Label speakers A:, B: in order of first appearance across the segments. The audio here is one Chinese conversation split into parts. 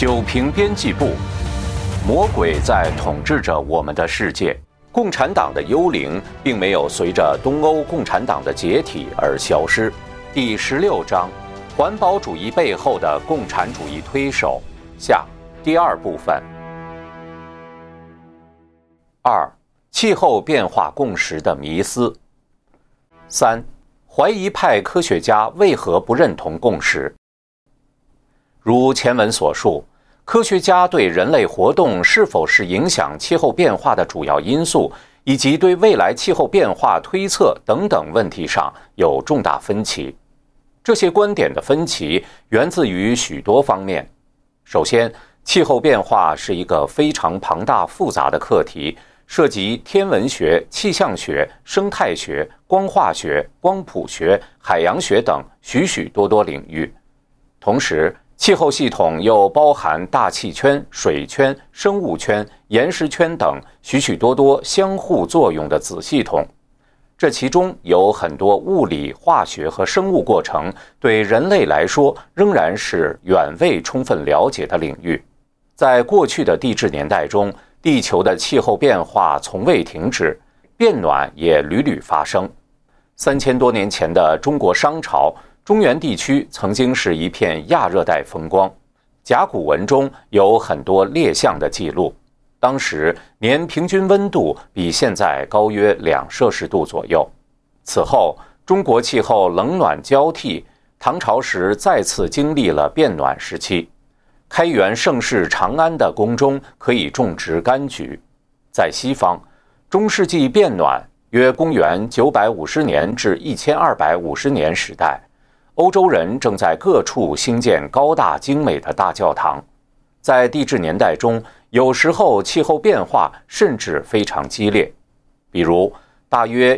A: 九平编辑部，魔鬼在统治着我们的世界。共产党的幽灵并没有随着东欧共产党的解体而消失。第16章，环保主义背后的共产主义推手下，第二部分。2. 气候变化共识的迷思。3. 怀疑派科学家为何不认同共识？如前文所述，科学家对人类活动是否是影响气候变化的主要因素，以及对未来气候变化推测等等问题上有重大分歧。这些观点的分歧源自于许多方面。首先，气候变化是一个非常庞大复杂的课题，涉及天文学、气象学、生态学、光化学、光谱学、海洋学等许许多多领域。同时，气候系统又包含大气圈、水圈、生物圈、岩石圈等许许多多相互作用的子系统。这其中有很多物理、化学和生物过程，对人类来说仍然是远未充分了解的领域。在过去的地质年代中，地球的气候变化从未停止，变暖也屡屡发生。3000多年前的中国商朝，中原地区曾经是一片亚热带风光，甲骨文中有很多列象的记录。当时年平均温度比现在高约2摄氏度左右。此后，中国气候冷暖交替，唐朝时再次经历了变暖时期。开元盛世长安的宫中可以种植柑橘。在西方，中世纪变暖，约公元950年至1250年时代，欧洲人正在各处兴建高大精美的大教堂。在地质年代中，有时候气候变化甚至非常激烈，比如大约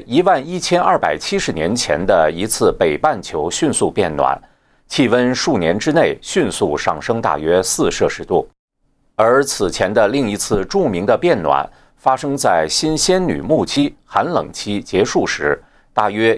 A: 11270年前的一次北半球迅速变暖，气温数年之内迅速上升大约4摄氏度。而此前的另一次著名的变暖发生在新仙女木期寒冷期结束时，大约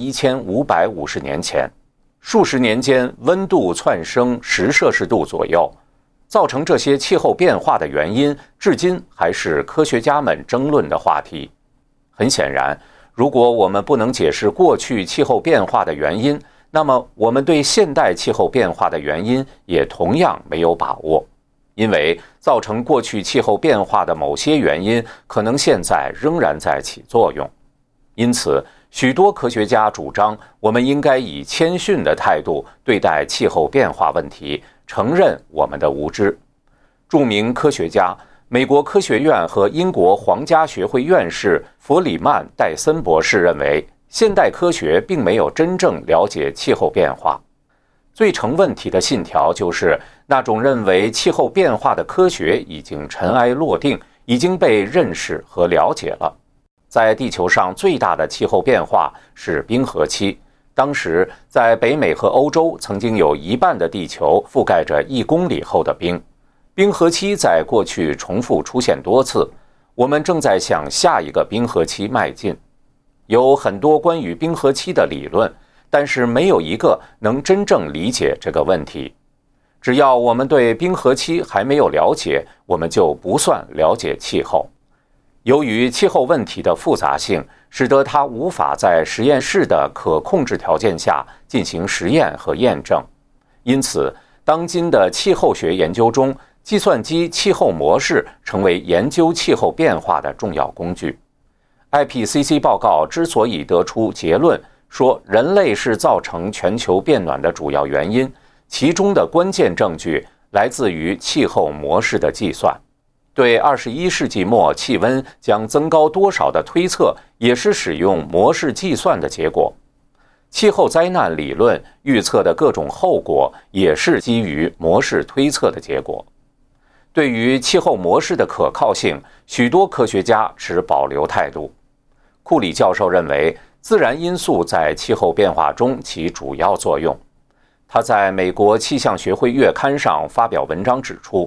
A: 11550年前。数十年间温度窜升10摄氏度左右。造成这些气候变化的原因，至今还是科学家们争论的话题。很显然，如果我们不能解释过去气候变化的原因，那么我们对现代气候变化的原因也同样没有把握。因为造成过去气候变化的某些原因，可能现在仍然在起作用。因此，许多科学家主张，我们应该以谦逊的态度对待气候变化问题，承认我们的无知。著名科学家、美国科学院和英国皇家学会院士弗里曼·戴森博士认为，现代科学并没有真正了解气候变化。最成问题的信条就是那种认为气候变化的科学已经尘埃落定，已经被认识和了解了。在地球上最大的气候变化是冰河期，当时在北美和欧洲曾经有一半的地球覆盖着1公里厚的冰。冰河期在过去重复出现多次，我们正在向下一个冰河期迈进。有很多关于冰河期的理论，但是没有一个能真正理解这个问题。只要我们对冰河期还没有了解，我们就不算了解气候。由于气候问题的复杂性，使得它无法在实验室的可控制条件下进行实验和验证。因此，当今的气候学研究中，计算机气候模式成为研究气候变化的重要工具。IPCC 报告之所以得出结论，说人类是造成全球变暖的主要原因，其中的关键证据来自于气候模式的计算。对21世纪末气温将增高多少的推测，也是使用模式计算的结果。气候灾难理论预测的各种后果，也是基于模式推测的结果。对于气候模式的可靠性，许多科学家持保留态度。库里教授认为，自然因素在气候变化中起主要作用。他在美国气象学会月刊上发表文章指出，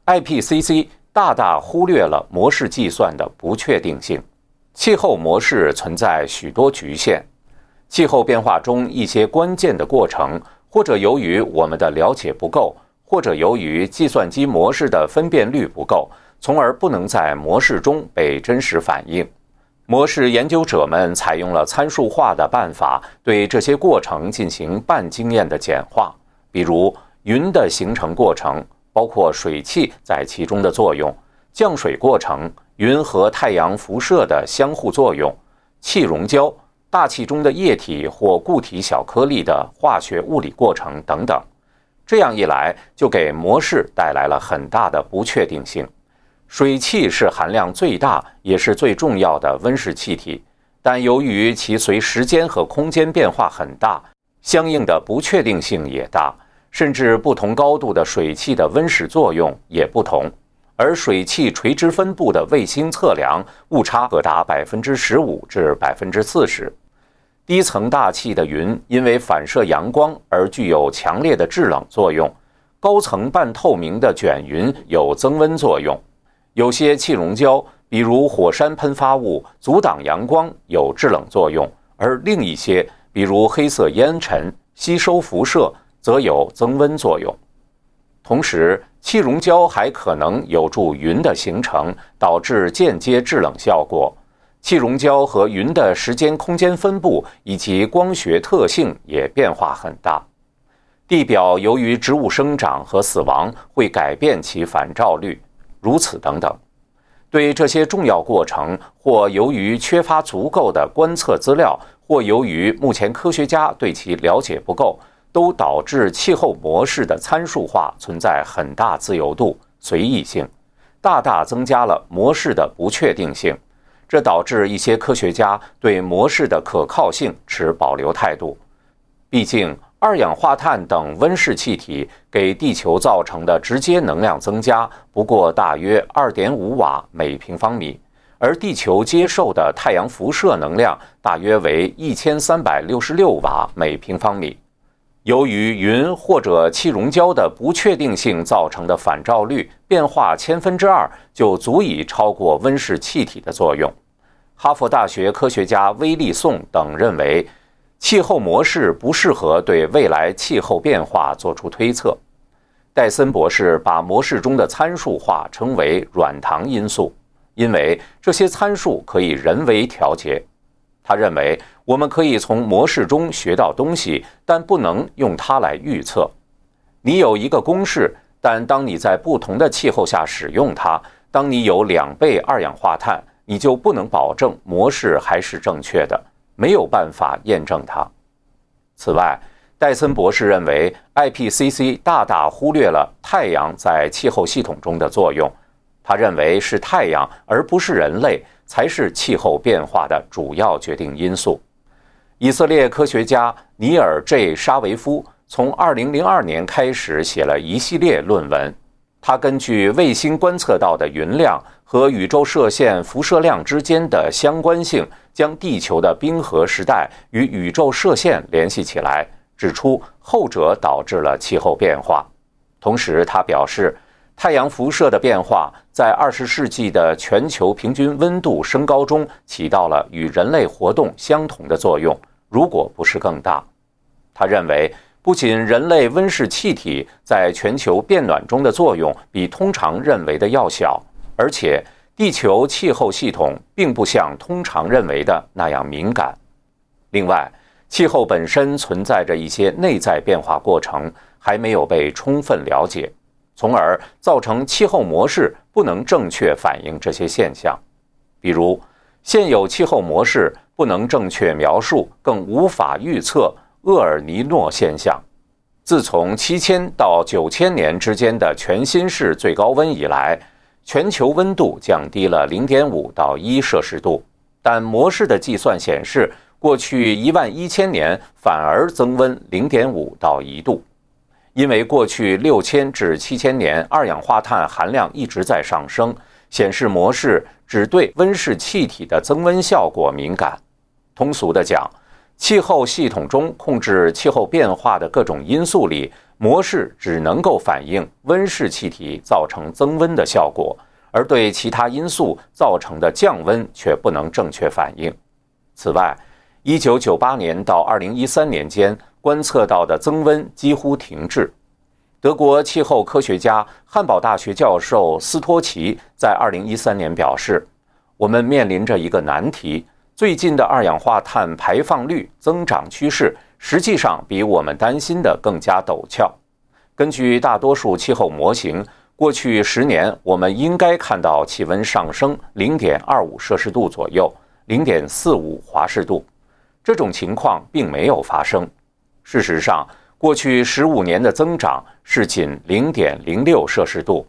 A: IPCC 大大忽略了模式计算的不确定性。气候模式存在许多局限，气候变化中一些关键的过程，或者由于我们的了解不够， 或者由于计算机模式的分辨率不够，从而不能在模式中被真实反映。模式研究者们采用了参数化的办法，对这些过程进行半经验的简化，比如云的形成过程，包括水汽在其中的作用，降水过程，云和太阳辐射的相互作用，气溶胶，大气中的液体或固体小颗粒的化学物理过程等等。这样一来，就给模式带来了很大的不确定性。水汽是含量最大也是最重要的温室气体，但由于其随时间和空间变化很大，相应的不确定性也大，甚至不同高度的水汽的温室作用也不同。而水汽垂直分布的卫星测量误差可达15%至40%。低层大气的云因为反射阳光而具有强烈的制冷作用，高层半透明的卷云有增温作用。有些气溶胶，比如火山喷发物，阻挡阳光有制冷作用，而另一些，比如黑色烟尘，吸收辐射，则有增温作用。同时，气溶胶还可能有助云的形成，导致间接制冷效果。气溶胶和云的时间空间分布以及光学特性也变化很大。地表由于植物生长和死亡会改变其反照率，如此等等。对这些重要过程，或由于缺乏足够的观测资料，或由于目前科学家对其了解不够，都导致气候模式的参数化存在很大自由度、随意性，大大增加了模式的不确定性。这导致一些科学家对模式的可靠性持保留态度。毕竟，二氧化碳等温室气体给地球造成的直接能量增加不过大约 2.5 瓦每平方米，而地球接受的太阳辐射能量大约为1366瓦每平方米。由于云或者气溶胶的不确定性造成的反照率变化2/1000就足以超过温室气体的作用。哈佛大学科学家威利颂等认为，气候模式不适合对未来气候变化做出推测。戴森博士把模式中的参数化称为软糖因素，因为这些参数可以人为调节。他认为，我们可以从模式中学到东西，但不能用它来预测。你有一个公式，但当你在不同的气候下使用它，当你有2倍二氧化碳，你就不能保证模式还是正确的，没有办法验证它。此外，戴森博士认为 IPCC 大大忽略了太阳在气候系统中的作用。他认为是太阳而不是人类才是气候变化的主要决定因素。以色列科学家尼尔 ·J· 沙维夫从2002年开始写了一系列论文，他根据卫星观测到的云量和宇宙射线辐射量之间的相关性，将地球的冰河时代与宇宙射线联系起来，指出后者导致了气候变化。同时，他表示，太阳辐射的变化在20世纪的全球平均温度升高中起到了与人类活动相同的作用，如果不是更大。他认为，不仅人类温室气体在全球变暖中的作用比通常认为的要小，而且地球气候系统并不像通常认为的那样敏感。另外，气候本身存在着一些内在变化过程，还没有被充分了解，从而造成气候模式不能正确反映这些现象。比如，现有气候模式不能正确描述，更无法预测厄尔尼诺现象。自从7000到9000年之间的全新世最高温以来，全球温度降低了0.5到1摄氏度，但模式的计算显示，过去11000年反而增温0.5到1度。因为过去6000至7000年二氧化碳含量一直在上升，显示模式只对温室气体的增温效果敏感。通俗地讲，气候系统中控制气候变化的各种因素里，模式只能够反映温室气体造成增温的效果，而对其他因素造成的降温却不能正确反映。此外，1998年到2013年间观测到的增温几乎停滞。 德国气候科学家、汉堡大学教授斯托奇在2013年表示，我们面临着一个难题，最近的二氧化碳排放率增长趋势实际上比我们担心的更加陡峭。根据大多数气候模型，过去10年我们应该看到气温上升 0.25 摄氏度左右 0.45 华氏度，这种情况并没有发生。事实上，过去15年的增长是仅 0.06 摄氏度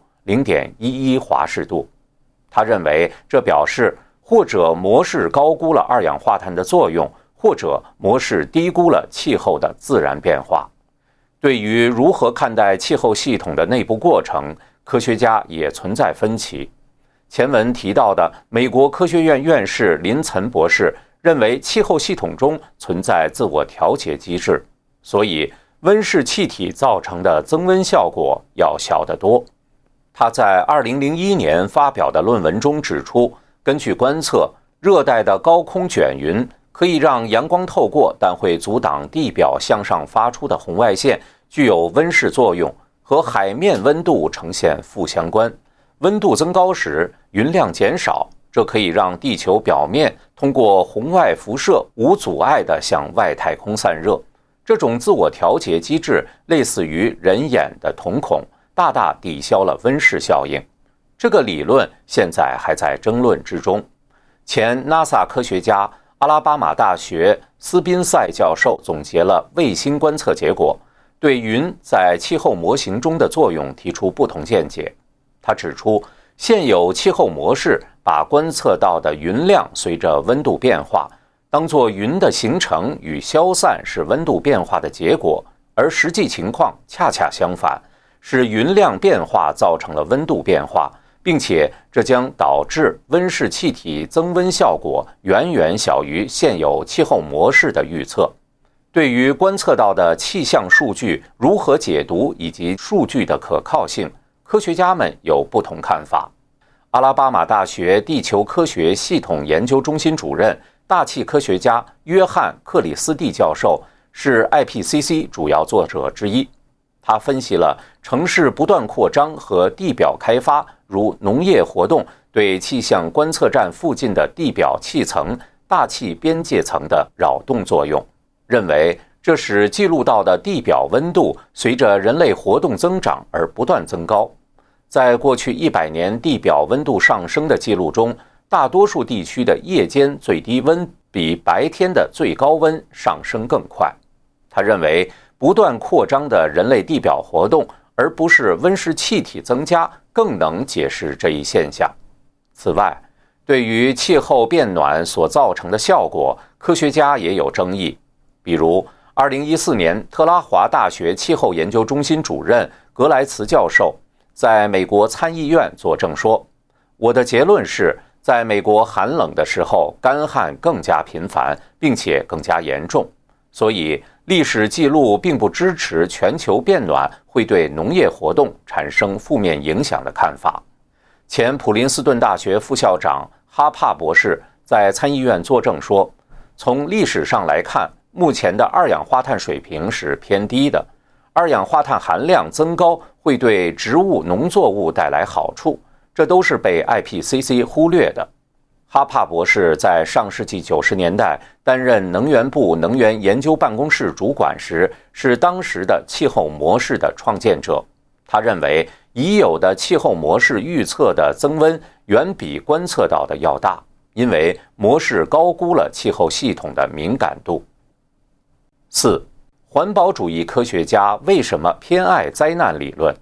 A: 0.11 华氏度。他认为这表示或者模式高估了二氧化碳的作用，或者模式低估了气候的自然变化。对于如何看待气候系统的内部过程，科学家也存在分歧。前文提到的美国科学院院士林岑博士认为气候系统中存在自我调节机制，所以温室气体造成的增温效果要小得多。他在2001年发表的论文中指出，根据观测，热带的高空卷云可以让阳光透过，但会阻挡地表向上发出的红外线，具有温室作用，和海面温度呈现负相关。温度增高时，云量减少，这可以让地球表面通过红外辐射无阻碍地向外太空散热。这种自我调节机制类似于人眼的瞳孔，大大抵消了温室效应。这个理论现在还在争论之中。前 NASA 科学家、阿拉巴马大学斯宾塞教授总结了卫星观测结果，对云在气候模型中的作用提出不同见解。他指出，现有气候模式把观测到的云量随着温度变化当作云的形成与消散是温度变化的结果，而实际情况恰恰相反，是云量变化造成了温度变化，并且这将导致温室气体增温效果远远小于现有气候模式的预测。对于观测到的气象数据如何解读以及数据的可靠性，科学家们有不同看法。阿拉巴马大学地球科学系统研究中心主任、大气科学家约翰·克里斯蒂教授是 IPCC 主要作者之一。他分析了城市不断扩张和地表开发，如农业活动对气象观测站附近的地表气层、大气边界层的扰动作用，认为这使记录到的地表温度随着人类活动增长而不断增高。在过去100年地表温度上升的记录中，大多数地区的夜间最低温比白天的最高温上升更快。他认为，不断扩张的人类地表活动，而不是温室气体增加，更能解释这一现象。此外，对于气候变暖所造成的效果，科学家也有争议。比如2014年，特拉华大学气候研究中心主任格莱茨教授在美国参议院作证说，我的结论是，在美国寒冷的时候，干旱更加频繁，并且更加严重。所以，历史记录并不支持全球变暖会对农业活动产生负面影响的看法。前普林斯顿大学副校长哈帕博士在参议院作证说，从历史上来看，目前的二氧化碳水平是偏低的，二氧化碳含量增高会对植物、农作物带来好处，这都是被 IPCC 忽略的。哈帕博士在上世纪90年代担任能源部能源研究办公室主管时，是当时的气候模式的创建者。他认为，已有的气候模式预测的增温远比观测到的要大，因为模式高估了气候系统的敏感度。4. 环保主义科学家为什么偏爱灾难理论？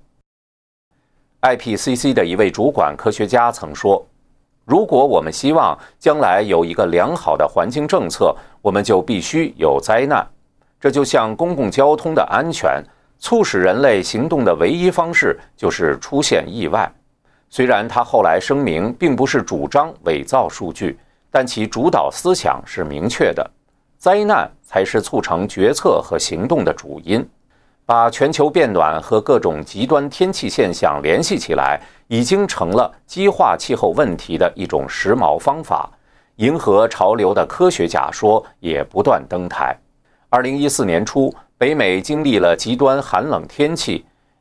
A: IPCC 的一位主管科学家曾说，如果我们希望将来有一个良好的环境政策，我们就必须有灾难。这就像公共交通的安全，促使人类行动的唯一方式就是出现意外。虽然他后来声明并不是主张伪造数据，但其主导思想是明确的，灾难才是促成决策和行动的主因。把全球变暖和各种极端天气现象联系起来，已经成了激化气候问题的一种时髦方法。迎合潮流的科学假说也不断登台。2014年初，北美经历了极端寒冷天气，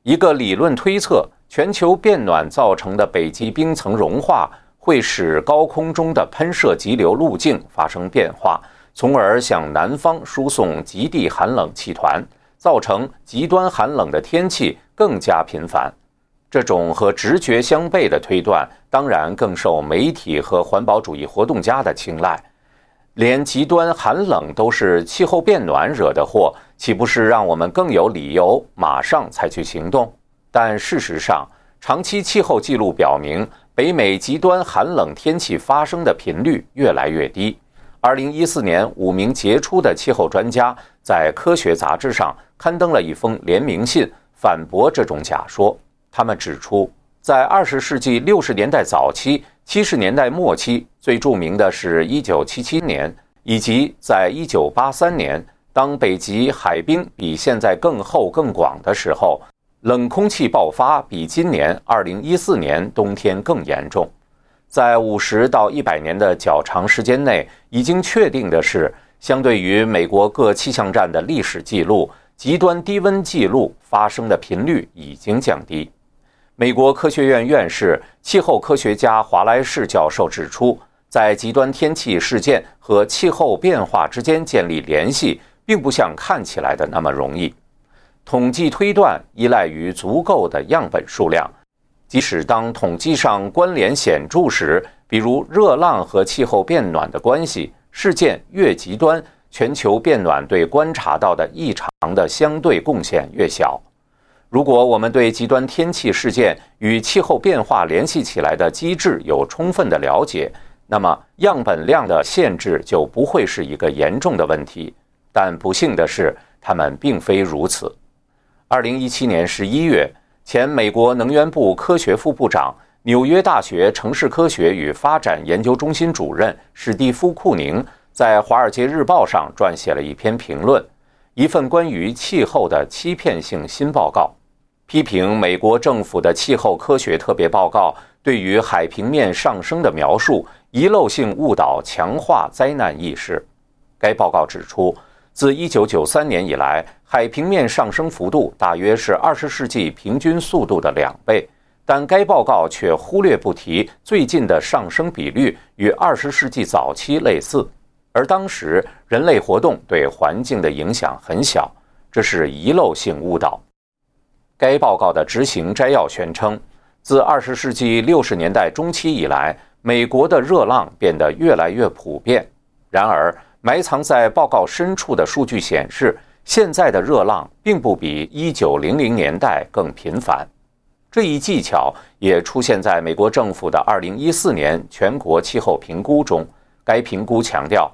A: 一个理论推测，全球变暖造成的北极冰层融化会使高空中的喷射极流路径发生变化，从而向南方输送极地寒冷气团，造成极端寒冷的天气更加频繁。这种和直觉相悖的推断，当然更受媒体和环保主义活动家的青睐。连极端寒冷都是气候变暖惹的祸，岂不是让我们更有理由马上采取行动？但事实上，长期气候记录表明，北美极端寒冷天气发生的频率越来越低。2014年，5名杰出的气候专家在科学杂志上刊登了一封联名信，反驳这种假说。他们指出，在20世纪60年代早期、70年代末期，最著名的是1977年，以及在1983年，当北极海冰比现在更厚更广的时候，冷空气爆发比今年2014年冬天更严重。在50到100年的较长时间内，已经确定的是，相对于美国各气象站的历史记录，极端低温记录发生的频率已经降低。美国科学院院士、气候科学家华莱士教授指出，在极端天气事件和气候变化之间建立联系，并不像看起来的那么容易。统计推断依赖于足够的样本数量，即使当统计上关联显著时，比如热浪和气候变暖的关系，事件越极端，全球变暖对观察到的异常的相对贡献越小。如果我们对极端天气事件与气候变化联系起来的机制有充分的了解，那么样本量的限制就不会是一个严重的问题。但不幸的是，它们并非如此。2017年11月，前美国能源部科学副部长、纽约大学城市科学与发展研究中心主任史蒂夫·库宁在《华尔街日报》上撰写了一篇评论，一份关于气候的欺骗性新报告，批评美国政府的气候科学特别报告对于海平面上升的描述遗漏性误导，强化灾难意识。该报告指出，自1993年以来，海平面上升幅度大约是20世纪平均速度的2倍，但该报告却忽略不提最近的上升比率与20世纪早期类似，而当时人类活动对环境的影响很小，这是遗漏性误导。该报告的执行摘要宣称，自20世纪60年代中期以来，美国的热浪变得越来越普遍。然而，埋藏在报告深处的数据显示，现在的热浪并不比1900年代更频繁。这一技巧也出现在美国政府的2014年全国气候评估中。该评估强调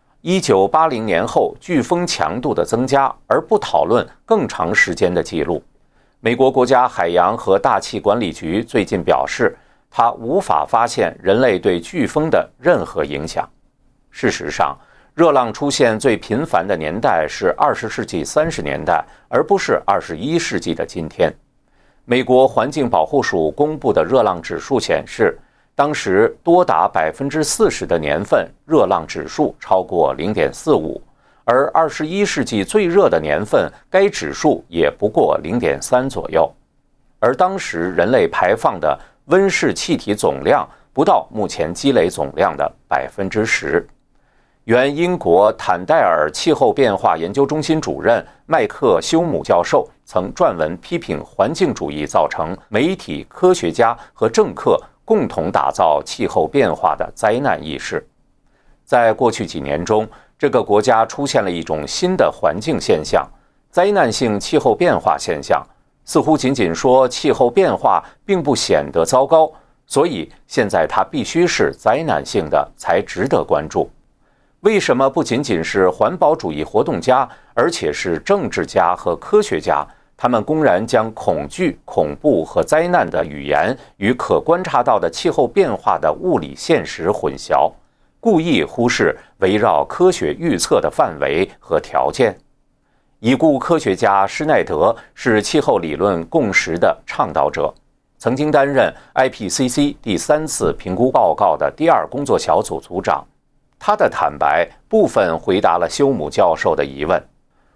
A: 1980年后飓风强度的增加，而不讨论更长时间的记录。美国国家海洋和大气管理局最近表示，它无法发现人类对飓风的任何影响。事实上，热浪出现最频繁的年代是20世纪30年代，而不是21世纪的今天。美国环境保护署公布的热浪指数显示，当时多达40%的年份热浪指数超过 0.45， 而21世纪最热的年份该指数也不过 0.3 左右。而当时人类排放的温室气体总量不到目前积累总量的 10%。原英国坦戴尔气候变化研究中心主任麦克休姆教授曾撰文批评环境主义造成媒体、科学家和政客共同打造气候变化的灾难意识。在过去几年中，这个国家出现了一种新的环境现象——灾难性气候变化现象。似乎仅仅说气候变化并不显得糟糕，所以现在它必须是灾难性的才值得关注。为什么不仅仅是环保主义活动家，而且是政治家和科学家，他们公然将恐惧、恐怖和灾难的语言与可观察到的气候变化的物理现实混淆，故意忽视围绕科学预测的范围和条件？已故科学家施耐德是气候理论共识的倡导者，曾经担任 IPCC 第3次评估报告的第2工作小组组长。他的坦白部分回答了休姆教授的疑问。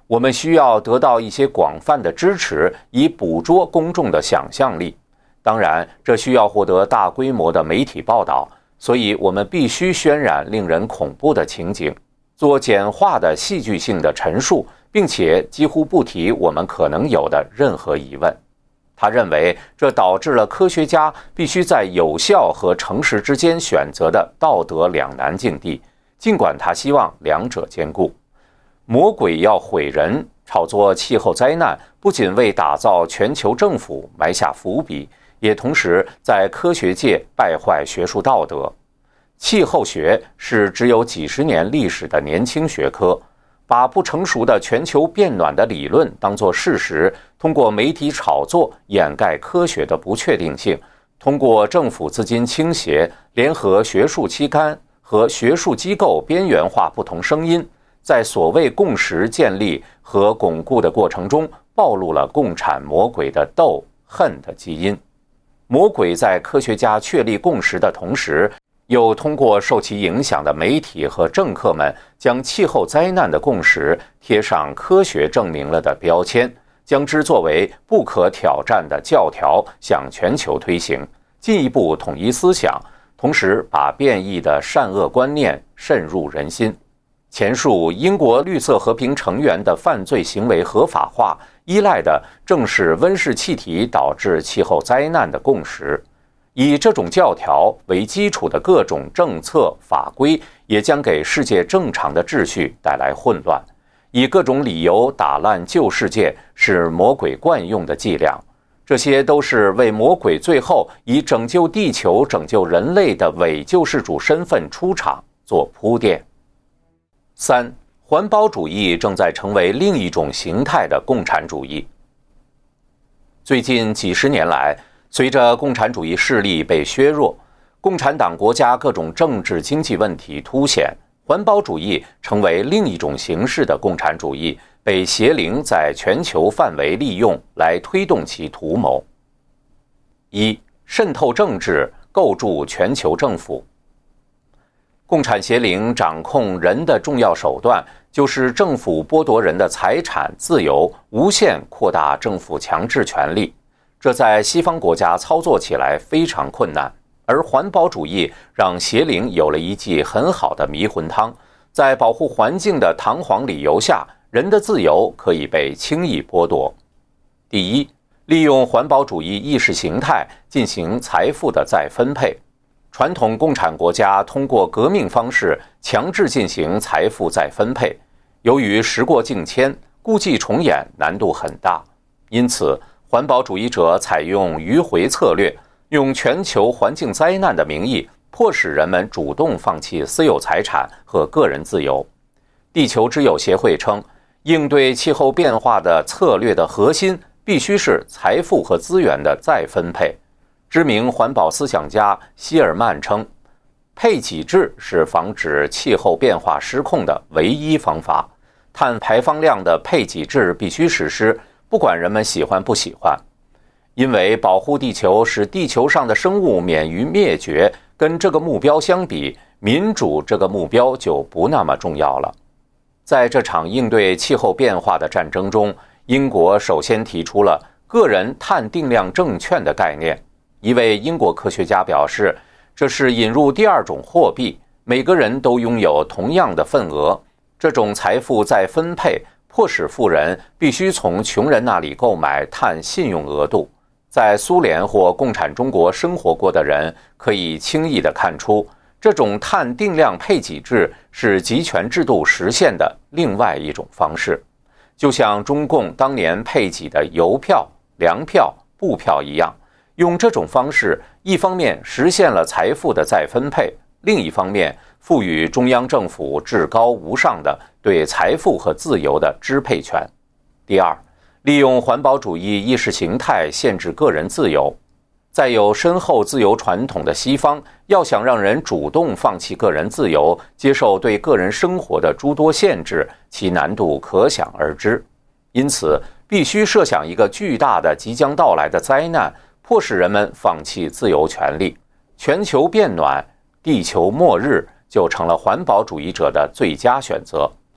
A: 我们需要得到一些广泛的支持，以捕捉公众的想象力。当然，这需要获得大规模的媒体报道，所以我们必须渲染令人恐怖的情景，做简化的戏剧性的陈述，并且几乎不提我们可能有的任何疑问。他认为这导致了科学家必须在有效和诚实之间选择的道德两难境地，尽管他希望两者兼顾。魔鬼要毁人，炒作气候灾难，不仅为打造全球政府埋下伏笔，也同时在科学界败坏学术道德。气候学是只有几十年历史的年轻学科，把不成熟的全球变暖的理论当作事实，通过媒体炒作掩盖科学的不确定性，通过政府资金倾斜，联合学术期刊和学术机构边缘化不同声音，在所谓共识建立和巩固的过程中，暴露了共产魔鬼的斗恨的基因。魔鬼在科学家确立共识的同时，又通过受其影响的媒体和政客们，将气候灾难的共识贴上科学证明了的标签，将之作为不可挑战的教条向全球推行，进一步统一思想，同时把变异的善恶观念渗入人心。前述英国绿色和平成员的犯罪行为合法化，依赖的正是温室气体导致气候灾难的共识。以这种教条为基础的各种政策法规，也将给世界正常的秩序带来混乱。以各种理由打烂旧世界，是魔鬼惯用的伎俩。这些都是为魔鬼最后以拯救地球、拯救人类的伪救世主身份出场做铺垫。3. 环保主义正在成为另一种形态的共产主义。最近几十年来，随着共产主义势力被削弱，共产党国家各种政治经济问题凸显，环保主义成为另一种形式的共产主义，被邪灵在全球范围利用来推动其图谋。1. 渗透政治，构筑全球政府。共产邪灵掌控人的重要手段，就是政府剥夺人的财产自由，无限扩大政府强制权力。这在西方国家操作起来非常困难，而环保主义让邪灵有了一剂很好的迷魂汤，在保护环境的堂皇理由下，人的自由可以被轻易剥夺。第一，利用环保主义意识形态进行财富的再分配。传统共产国家通过革命方式强制进行财富再分配，由于时过境迁，故伎重演难度很大，因此环保主义者采用迂回策略，用全球环境灾难的名义，迫使人们主动放弃私有财产和个人自由。地球之友协会称，应对气候变化的策略的核心必须是财富和资源的再分配。知名环保思想家希尔曼称，配给制是防止气候变化失控的唯一方法，碳排放量的配给制必须实施，不管人们喜欢不喜欢。因为保护地球使地球上的生物免于灭绝，跟这个目标相比，民主这个目标就不那么重要了。在这场应对气候变化的战争中，英国首先提出了个人碳定量证券的概念。一位英国科学家表示，这是引入第二种货币，每个人都拥有同样的份额。这种财富再分配迫使富人必须从穷人那里购买碳信用额度。在苏联或共产中国生活过的人可以轻易地看出，这种碳定量配给制是集权制度实现的另外一种方式，就像中共当年配给的邮票、粮票、布票一样。用这种方式，一方面实现了财富的再分配，另一方面赋予中央政府至高无上的对财富和自由的支配权。第二，利用环保主义意识形态限制个人自由。在有深厚自由传统的西方，要想让人主动放弃个人自由，接受对个人生活的诸多限制，其难度可想而知。因此，必须设想一个巨大的即将到来的灾难，迫使人们放弃自由权利，全球变暖、地球末日就成了环保主义者的最佳选择。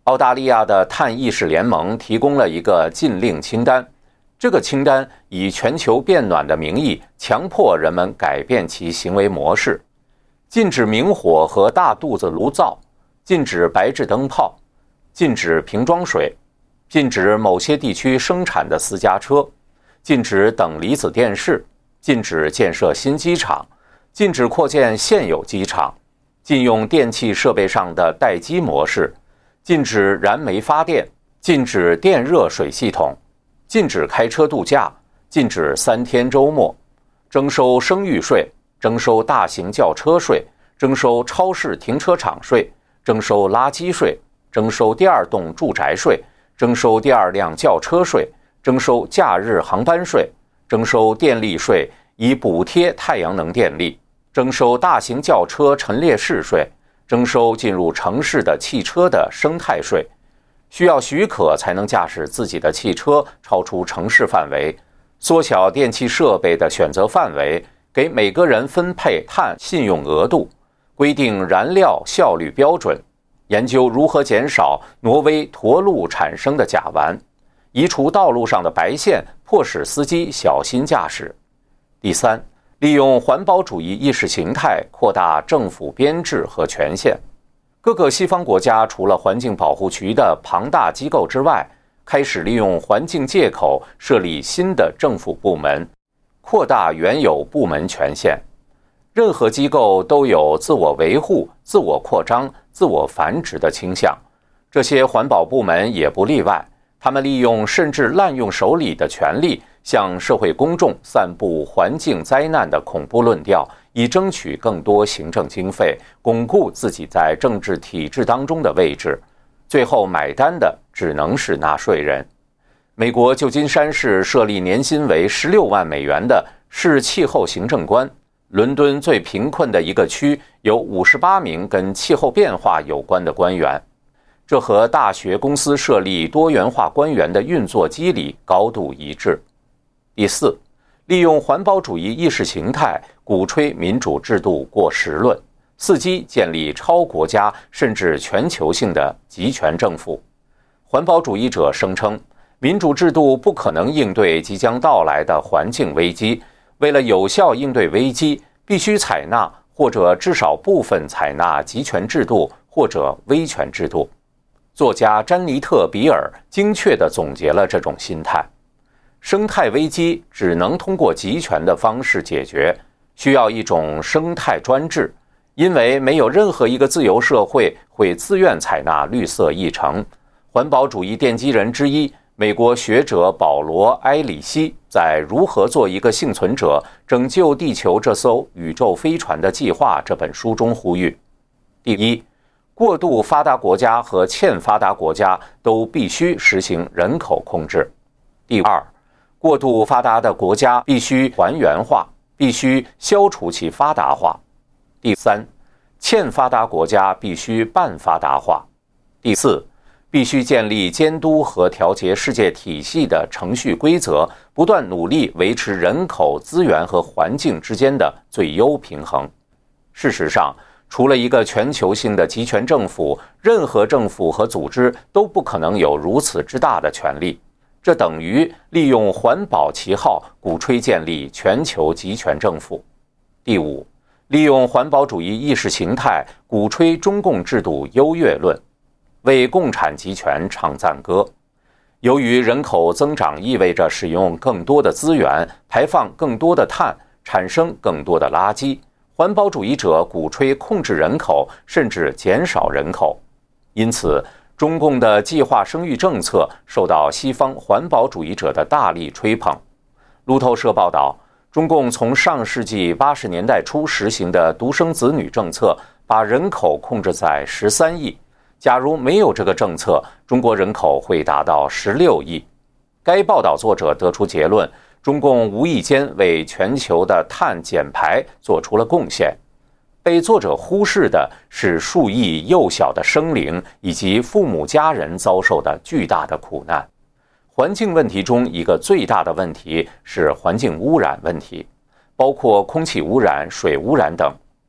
A: 澳大利亚的碳意识联盟提供了一个禁令清单，这个清单以全球变暖的名义，强迫人们改变其行为模式，禁止明火和大肚子炉灶，禁止白炽灯泡，禁止瓶装水，禁止某些地区生产的私家车，禁止等离子电视，禁止建设新机场，禁止扩建现有机场，禁用电气设备上的待机模式，禁止燃煤发电，禁止电热水系统，禁止开车度假，禁止3天周末，征收生育税，征收大型轿车税，征收超市停车场税，征收垃圾税，征收第二栋住宅税，征收第二辆轿车税，征收假日航班税，征收电力税以补贴太阳能电力，征收大型轿车陈列室税，征收进入城市的汽车的生态税，需要许可才能驾驶自己的汽车超出城市范围，缩小电气设备的选择范围，给每个人分配碳信用额度，规定燃料效率标准，研究如何减少挪威驼鹿产生的甲烷，移除道路上的白线，迫使司机小心驾驶。第三，利用环保主义意识形态扩大政府编制和权限。各个西方国家除了环境保护局的庞大机构之外，开始利用环境借口设立新的政府部门，扩大原有部门权限。任何机构都有自我维护、自我扩张、自我繁殖的倾向，这些环保部门也不例外。他们利用甚至滥用手里的权力，向社会公众散布环境灾难的恐怖论调，以争取更多行政经费，巩固自己在政治体制当中的位置。最后买单的只能是纳税人。美国旧金山市设立年薪为16万美元的市气候行政官，伦敦最贫困的一个区有58名跟气候变化有关的官员。这和大学公司设立多元化官员的运作机理高度一致。第四，利用环保主义意识形态鼓吹民主制度过时论，伺机建立超国家甚至全球性的集权政府。环保主义者声称，民主制度不可能应对即将到来的环境危机，为了有效应对危机，必须采纳或者至少部分采纳集权制度或者威权制度。作家詹妮特·比尔精确地总结了这种心态。生态危机只能通过集权的方式解决，需要一种生态专制，因为没有任何一个自由社会会自愿采纳绿色议程。环保主义奠基人之一，美国学者保罗·埃里希在《如何做一个幸存者：拯救地球这艘宇宙飞船的计划》这本书中呼吁：第一，过度发达国家和欠发达国家都必须实行人口控制；第二，过度发达的国家必须还原化，必须消除其发达化；第三，欠发达国家必须半发达化；第四，必须建立监督和调节世界体系的程序规则，不断努力维持人口、资源和环境之间的最优平衡。事实上，除了一个全球性的集权政府，任何政府和组织都不可能有如此之大的权力。这等于利用环保旗号鼓吹建立全球集权政府。第五，利用环保主义意识形态鼓吹中共制度优越论，为共产集权唱赞歌。由于人口增长意味着使用更多的资源，排放更多的碳，产生更多的垃圾，环保主义者鼓吹控制人口，甚至减少人口。因此，中共的计划生育政策受到西方环保主义者的大力吹捧。路透社报道，中共从上世纪80年代初实行的独生子女政策，把人口控制在13亿。假如没有这个政策，中国人口会达到16亿。该报道作者得出结论，中共无意间为全球的碳减排做出了贡献。被作者忽视的是数亿幼小的生灵以及父母家人遭受的巨大的苦难。环境问题中一个最大的问题是环境污染问题，包括空气污染、水污染等。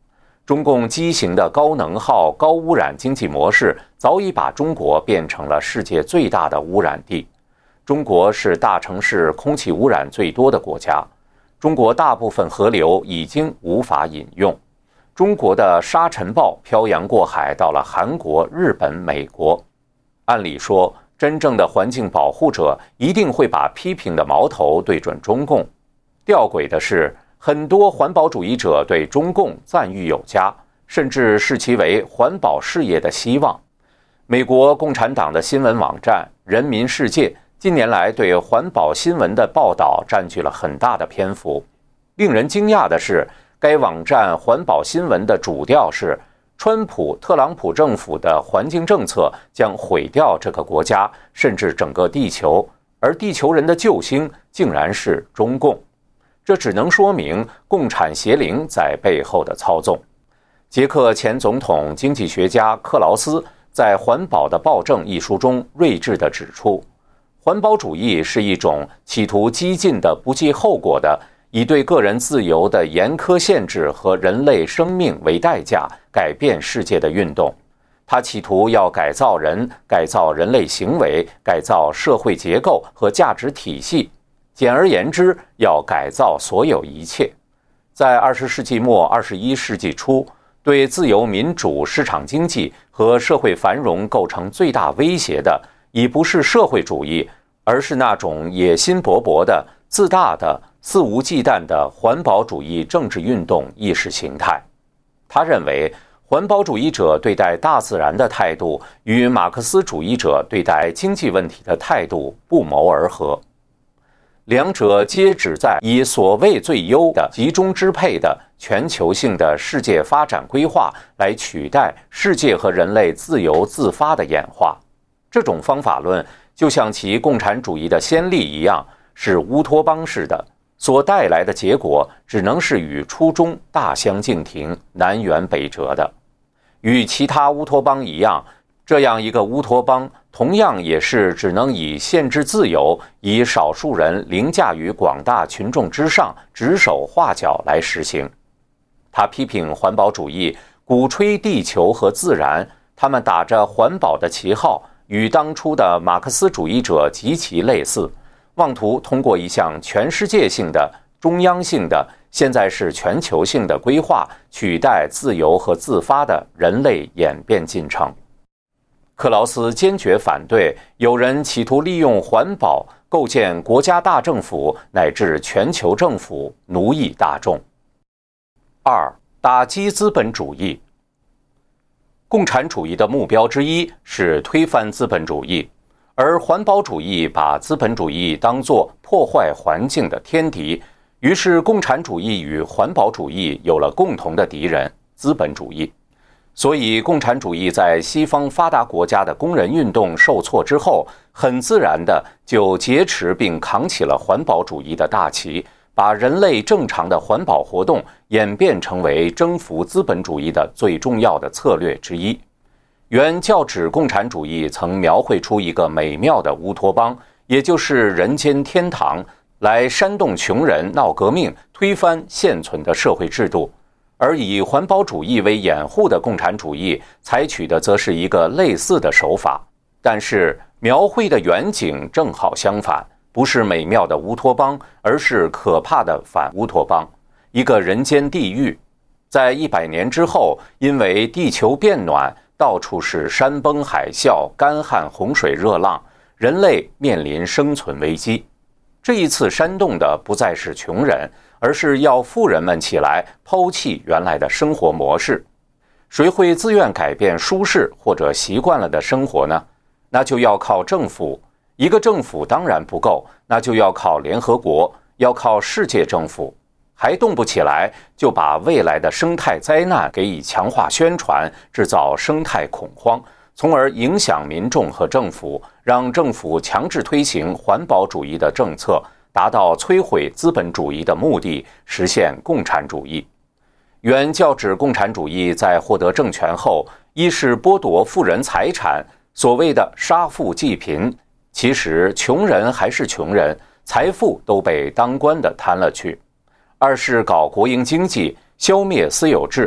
A: 中共畸形的高能耗、高污染经济模式早已把中国变成了世界最大的污染地。中国是大城市空气污染最多的国家，中国大部分河流已经无法饮用。中国的沙尘暴漂洋过海到了韩国、日本、美国。按理说，真正的环境保护者一定会把批评的矛头对准中共。吊诡的是，很多环保主义者对中共赞誉有加，甚至视其为环保事业的希望。美国共产党的新闻网站《人民世界》近年来对环保新闻的报道占据了很大的篇幅。令人惊讶的是，该网站环保新闻的主调是川普、特朗普政府的环境政策将毁掉这个国家，甚至整个地球，而地球人的救星竟然是中共。这只能说明共产邪灵在背后的操纵。捷克前总统、经济学家克劳斯在《环保的暴政》一书中睿智地指出，环保主义是一种企图激进的、不计后果的，以对个人自由的严苛限制和人类生命为代价改变世界的运动。它企图要改造人、改造人类行为、改造社会结构和价值体系。简而言之，要改造所有一切。在20世纪末、21世纪初，对自由民主、市场经济和社会繁荣构成最大威胁的，已不是社会主义，而是那种野心勃勃的、自大的、肆无忌惮的环保主义政治运动意识形态。他认为，环保主义者对待大自然的态度与马克思主义者对待经济问题的态度不谋而合。两者皆旨在以所谓最优的集中支配的全球性的世界发展规划来取代世界和人类自由自发的演化。这种方法论就像其共产主义的先例一样，是乌托邦式的，所带来的结果只能是与初衷大相径庭、南辕北辙的。与其他乌托邦一样，这样一个乌托邦同样也是只能以限制自由、以少数人凌驾于广大群众之上、指手画脚来实行。他批评环保主义，鼓吹地球和自然，他们打着环保的旗号，与当初的马克思主义者极其类似，妄图通过一项全世界性的、中央性的、现在是全球性的规划，取代自由和自发的人类演变进程。克劳斯坚决反对有人企图利用环保构建国家大政府乃至全球政府，奴役大众。2. 打击资本主义。共产主义的目标之一是推翻资本主义，而环保主义把资本主义当作破坏环境的天敌，于是共产主义与环保主义有了共同的敌人——资本主义。所以，共产主义在西方发达国家的工人运动受挫之后，很自然地就劫持并扛起了环保主义的大旗，把人类正常的环保活动演变成为征服资本主义的最重要的策略之一。原教旨共产主义曾描绘出一个美妙的乌托邦，也就是人间天堂，来煽动穷人闹革命，推翻现存的社会制度。而以环保主义为掩护的共产主义采取的则是一个类似的手法，但是描绘的远景正好相反，不是美妙的乌托邦，而是可怕的反乌托邦，一个人间地狱。在100年之后，因为地球变暖，到处是山崩海啸、干旱洪水热浪，人类面临生存危机。这一次煽动的不再是穷人，而是要富人们起来抛弃原来的生活模式。谁会自愿改变舒适或者习惯了的生活呢？那就要靠政府。一个政府当然不够，那就要靠联合国，要靠世界政府。还动不起来，就把未来的生态灾难给以强化宣传，制造生态恐慌，从而影响民众和政府，让政府强制推行环保主义的政策，达到摧毁资本主义的目的，实现共产主义。原教旨共产主义在获得政权后，一是剥夺富人财产，所谓的杀富济贫，其实穷人还是穷人，财富都被当官的贪了去；二是搞国营经济，消灭私有制，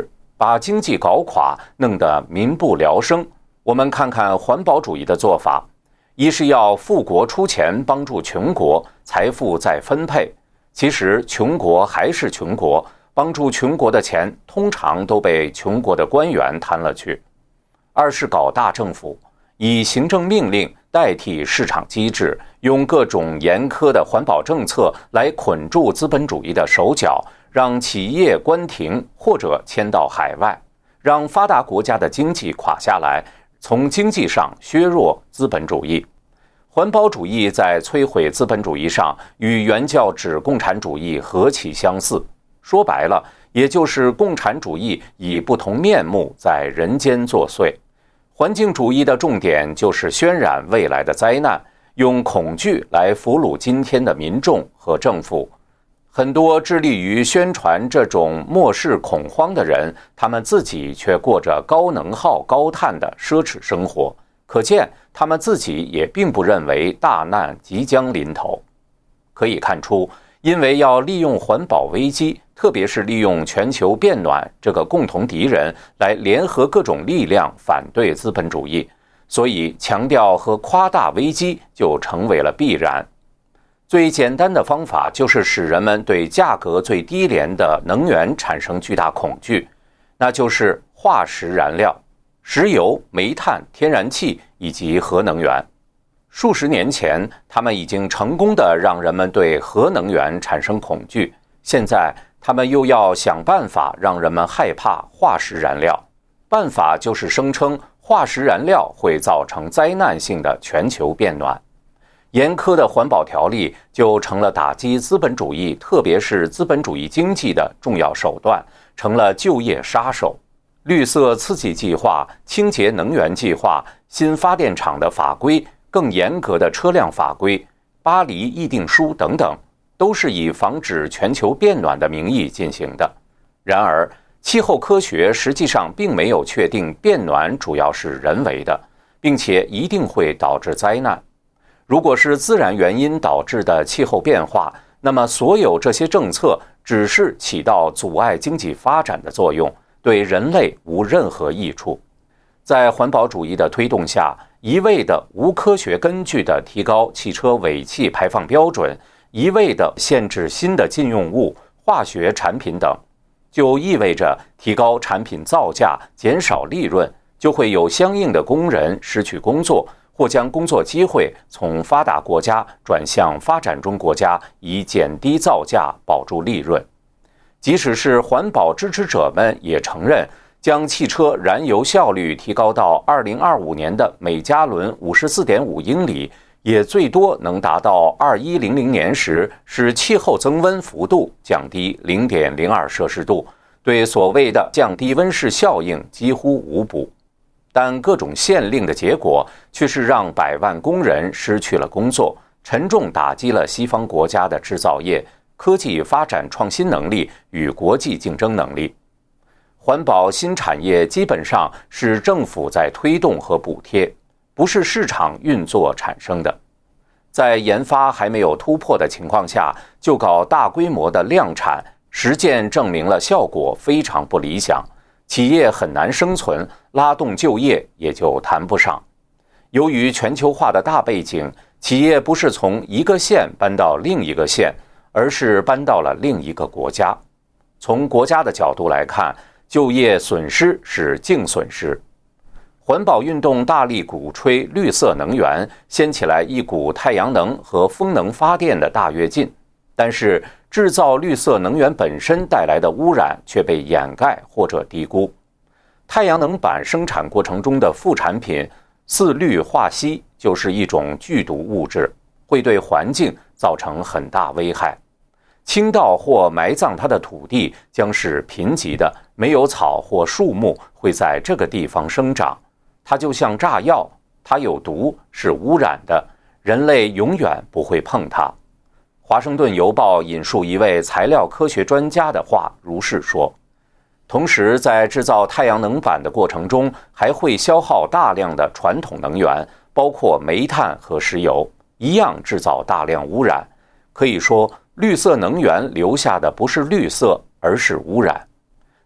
A: 把经济搞垮，弄得民不聊生。我们看看环保主义的做法，一是要富国出钱帮助穷国，财富再分配，其实穷国还是穷国，帮助穷国的钱通常都被穷国的官员贪了去。二是搞大政府，以行政命令代替市场机制，用各种严苛的环保政策来捆住资本主义的手脚，让企业关停或者迁到海外，让发达国家的经济垮下来，从经济上削弱资本主义。环保主义在摧毁资本主义上与原教旨共产主义何其相似，说白了，也就是共产主义以不同面目在人间作祟。环境主义的重点就是渲染未来的灾难，用恐惧来俘虏今天的民众和政府。很多致力于宣传这种末世恐慌的人，他们自己却过着高能耗高碳的奢侈生活，可见他们自己也并不认为大难即将临头。可以看出，因为要利用环保危机，特别是利用全球变暖这个共同敌人来联合各种力量反对资本主义，所以强调和夸大危机就成为了必然。最简单的方法就是使人们对价格最低廉的能源产生巨大恐惧，那就是化石燃料，石油、煤炭、天然气以及核能源。数十年前，他们已经成功地让人们对核能源产生恐惧，现在他们又要想办法让人们害怕化石燃料。办法就是声称化石燃料会造成灾难性的全球变暖。严苛的环保条例就成了打击资本主义，特别是资本主义经济的重要手段，成了就业杀手。绿色刺激计划、清洁能源计划、新发电厂的法规、更严格的车辆法规、巴黎议定书等等，都是以防止全球变暖的名义进行的。然而，气候科学实际上并没有确定变暖主要是人为的，并且一定会导致灾难。如果是自然原因导致的气候变化，那么所有这些政策只是起到阻碍经济发展的作用，对人类无任何益处。在环保主义的推动下，一味的无科学根据的提高汽车尾气排放标准，一味的限制新的禁用物、化学产品等，就意味着提高产品造价，减少利润，就会有相应的工人失去工作，或将工作机会从发达国家转向发展中国家，以减低造价，保住利润。即使是环保支持者们也承认，将汽车燃油效率提高到2025年的每加仑54.5英里，也最多能达到2100年时使气候增温幅度降低0.02摄氏度，对所谓的降低温室效应几乎无补。但各种限令的结果却是让百万工人失去了工作，沉重打击了西方国家的制造业、科技发展创新能力与国际竞争能力。环保新产业基本上是政府在推动和补贴，不是市场运作产生的。在研发还没有突破的情况下，就搞大规模的量产，实践证明了效果非常不理想，企业很难生存，拉动就业也就谈不上。由于全球化的大背景，企业不是从一个县搬到另一个县，而是搬到了另一个国家。从国家的角度来看，就业损失是净损失。环保运动大力鼓吹绿色能源，掀起来一股太阳能和风能发电的大跃进，但是制造绿色能源本身带来的污染却被掩盖或者低估。太阳能板生产过程中的副产品四氯化锡就是一种剧毒物质，会对环境造成很大危害。倾倒或埋葬它的土地将是贫瘠的，没有草或树木会在这个地方生长。它就像炸药，它有毒，是污染的，人类永远不会碰它。华盛顿邮报引述一位材料科学专家的话，如是说。同时，在制造太阳能板的过程中，还会消耗大量的传统能源，包括煤炭和石油，一样制造大量污染。可以说，绿色能源留下的不是绿色，而是污染。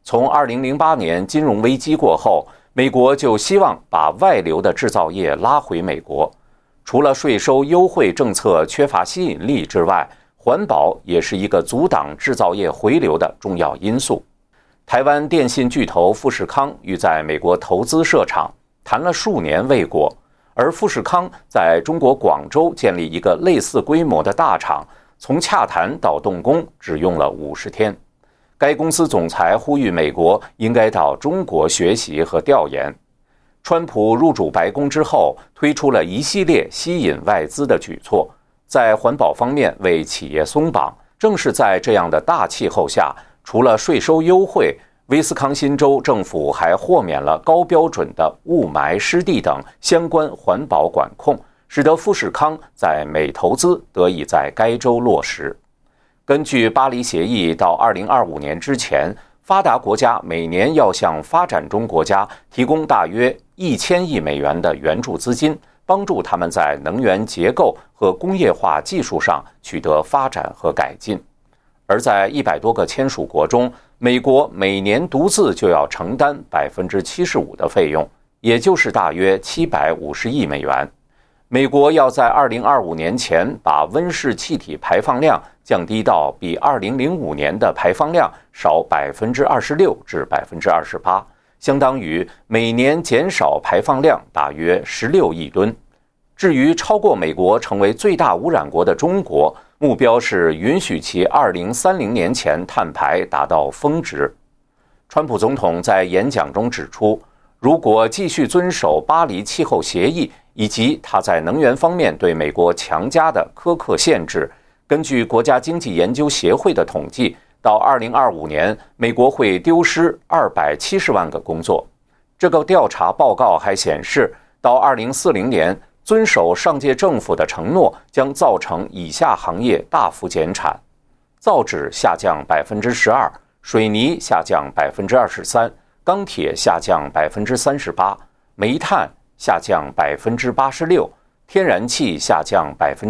A: 从2008年金融危机过后，美国就希望把外流的制造业拉回美国。除了税收优惠政策缺乏吸引力之外，环保也是一个阻挡制造业回流的重要因素。台湾电信巨头富士康欲在美国投资设厂，谈了数年未果，而富士康在中国广州建立一个类似规模的大厂，从洽谈到动工只用了50天。该公司总裁呼吁美国应该到中国学习和调研。川普入主白宫之后，推出了一系列吸引外资的举措，在环保方面为企业松绑。正是在这样的大气候下，除了税收优惠，威斯康辛州政府还豁免了高标准的雾霾、湿地等相关环保管控，使得富士康在美投资得以在该州落实。根据巴黎协议，到2025年之前，发达国家每年要向发展中国家提供大约1000亿美元的援助资金，帮助他们在能源结构和工业化技术上取得发展和改进。而在100多个签署国中，美国每年独自就要承担75%的费用，也就是大约750亿美元。美国要在2025年前把温室气体排放量降低到比2005年的排放量少26%至28%，相当于每年减少排放量大约16亿吨。至于超过美国成为最大污染国的中国，目标是允许其2030年前碳排达到峰值。川普总统在演讲中指出，如果继续遵守巴黎气候协议以及他在能源方面对美国强加的苛刻限制，根据国家经济研究协会的统计，到2025年，美国会丢失270万个工作。这个调查报告还显示，到2040年，遵守上届政府的承诺将造成以下行业大幅减产：造纸下降12%，水泥下降23%，钢铁下降38%，煤炭下降86%，天然气下降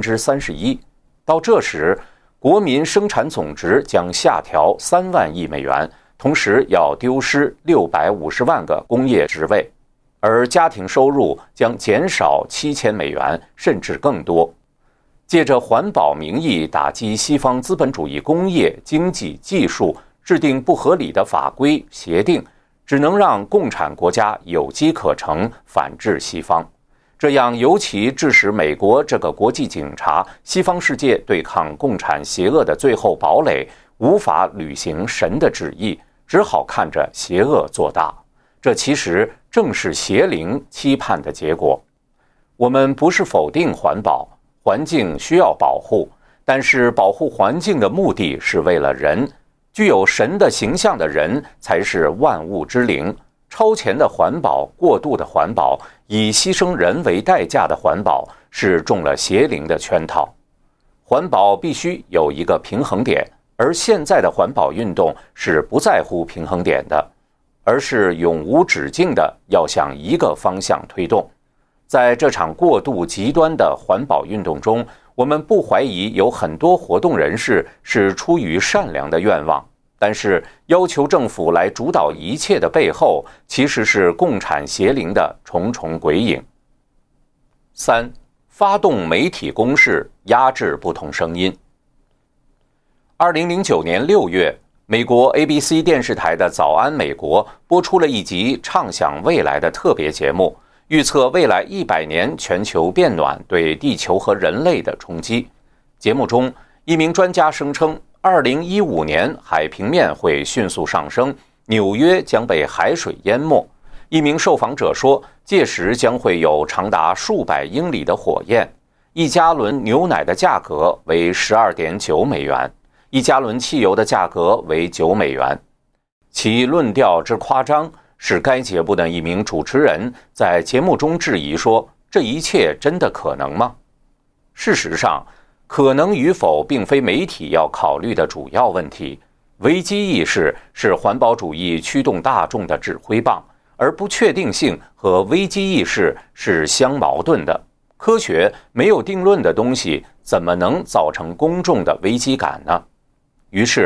A: 31%。到这时，国民生产总值将下调3万亿美元，同时要丢失650万个工业职位，而家庭收入将减少7000美元，甚至更多。借着环保名义打击西方资本主义工业、经济、技术，制定不合理的法规协定，只能让共产国家有机可乘，反制西方。这样尤其致使美国这个国际警察、西方世界对抗共产邪恶的最后堡垒无法履行神的旨意，只好看着邪恶做大。这其实正是邪灵期盼的结果。我们不是否定环保，环境需要保护，但是保护环境的目的是为了人，具有神的形象的人才是万物之灵。超前的环保、过度的环保、以牺牲人为代价的环保，是中了邪灵的圈套。环保必须有一个平衡点，而现在的环保运动是不在乎平衡点的，而是永无止境的要向一个方向推动。在这场过度极端的环保运动中，我们不怀疑有很多活动人士是出于善良的愿望，但是要求政府来主导一切的背后，其实是共产邪灵的重重鬼影。3. 发动媒体攻势，压制不同声音。2009年6月，美国 ABC 电视台的《早安美国》播出了一集畅想未来的特别节目，预测未来100年全球变暖对地球和人类的冲击。节目中，一名专家声称2015年海平面会迅速上升，纽约将被海水淹没。一名受访者说，届时将会有长达数百英里的火焰。1加仑牛奶的价格为12.9美元，1加仑汽油的价格为9美元。其论调之夸张，使该节目的一名主持人在节目中质疑说，这一切真的可能吗？事实上，可能与否并非媒体要考虑的主要问题。危机意识是环保主义驱动大众的指挥棒，而不确定性和危机意识是相矛盾的。科学没有定论的东西，怎么能造成公众的危机感呢？于是，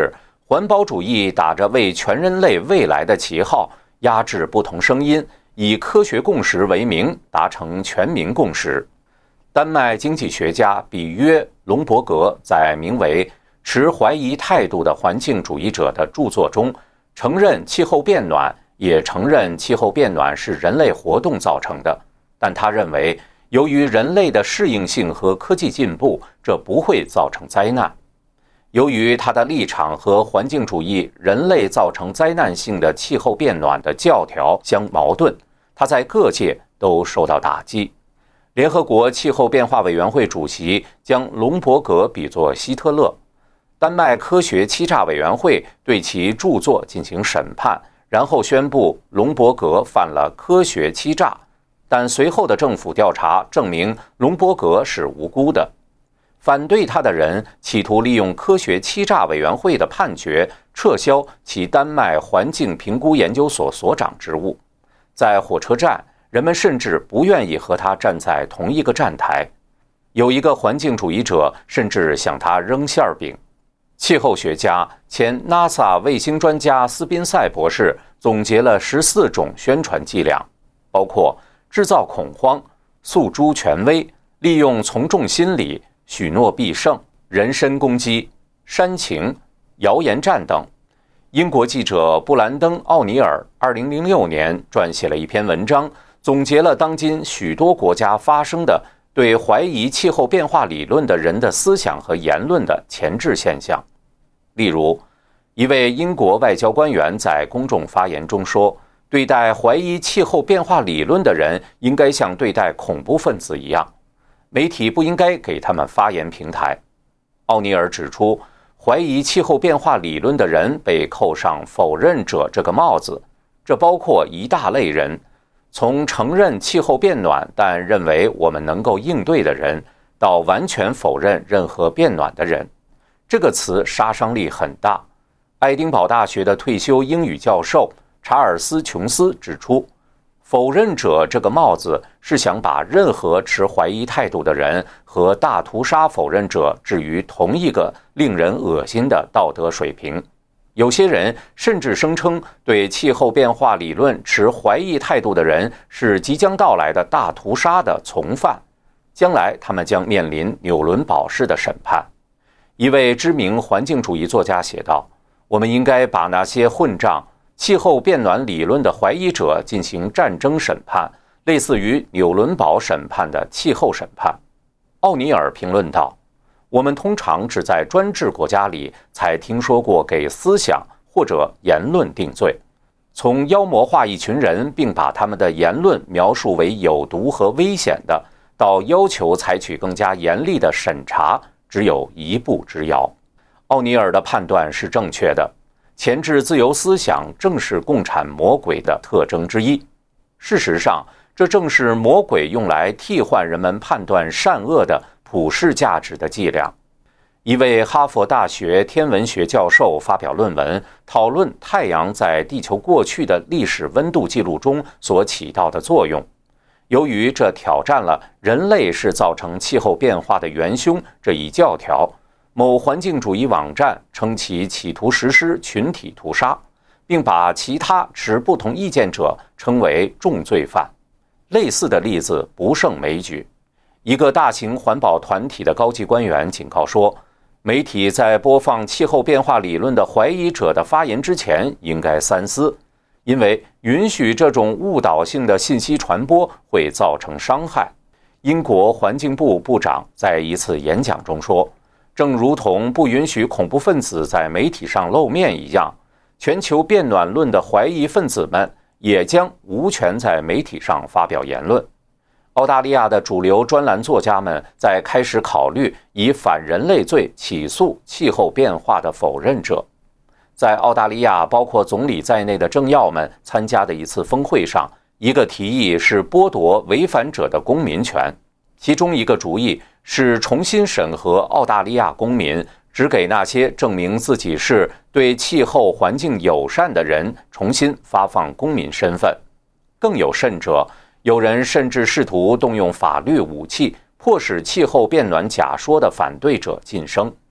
A: 环保主义打着为全人类未来的旗号，压制不同声音，以科学共识为名达成全民共识。丹麦经济学家比约·隆伯格在名为《持怀疑态度的环境主义者》的著作中，承认气候变暖，也承认气候变暖是人类活动造成的，但他认为，由于人类的适应性和科技进步，这不会造成灾难。由于他的立场和环境主义人类造成灾难性的气候变暖的教条相矛盾，他在各界都受到打击。联合国气候变化委员会主席将隆伯格比作希特勒。丹麦科学欺诈委员会对其著作进行审判，然后宣布隆伯格犯了科学欺诈，但随后的政府调查证明隆伯格是无辜的。反对他的人企图利用科学欺诈委员会的判决撤销其丹麦环境评估研究所所长职务。在火车站，人们甚至不愿意和他站在同一个站台。有一个环境主义者甚至向他扔馅饼。气候学家、前 NASA 卫星专家斯宾塞博士总结了14种宣传伎俩，包括制造恐慌、诉诸权威、利用从众心理、许诺必胜、人身攻击、煽情、谣言战等。英国记者布兰登·奥尼尔2006年撰写了一篇文章，总结了当今许多国家发生的对怀疑气候变化理论的人的思想和言论的前置现象。例如，一位英国外交官员在公众发言中说，对待怀疑气候变化理论的人应该像对待恐怖分子一样，媒体不应该给他们发言平台。奥尼尔指出，怀疑气候变化理论的人被扣上否认者这个帽子，这包括一大类人，从承认气候变暖但认为我们能够应对的人，到完全否认任何变暖的人。这个词杀伤力很大。爱丁堡大学的退休英语教授查尔斯·琼斯指出，否认者这个帽子是想把任何持怀疑态度的人和大屠杀否认者置于同一个令人恶心的道德水平。有些人甚至声称，对气候变化理论持怀疑态度的人是即将到来的大屠杀的从犯，将来他们将面临纽伦堡式的审判。一位知名环境主义作家写道，我们应该把那些混账气候变暖理论的怀疑者进行战争审判，类似于纽伦堡审判的气候审判。奥尼尔评论道，我们通常只在专制国家里才听说过给思想或者言论定罪。从妖魔化一群人并把他们的言论描述为有毒和危险的，到要求采取更加严厉的审查，只有一步之遥。奥尼尔的判断是正确的，钳制自由思想正是共产魔鬼的特征之一。事实上，这正是魔鬼用来替换人们判断善恶的普世价值的伎俩。一位哈佛大学天文学教授发表论文，讨论太阳在地球过去的历史温度记录中所起到的作用。由于这挑战了人类是造成气候变化的元凶这一教条，某环境主义网站称其企图实施群体屠杀，并把其他持不同意见者称为重罪犯。类似的例子不胜枚举。一个大型环保团体的高级官员警告说，媒体在播放气候变化理论的怀疑者的发言之前应该三思，因为允许这种误导性的信息传播会造成伤害。英国环境部部长在一次演讲中说，正如同不允许恐怖分子在媒体上露面一样，全球变暖论的怀疑分子们也将无权在媒体上发表言论。澳大利亚的主流专栏作家们在开始考虑以反人类罪起诉气候变化的否认者。在澳大利亚包括总理在内的政要们参加的一次峰会上，一个提议是剥夺违反者的公民权，其中一个主意是重新审核澳大利亚公民，只给那些证明自己是对气候环境友善的人重新发放公民身份。更有甚者，有人甚至试图动用法律武器，迫使气候变暖假说的反对者晋升。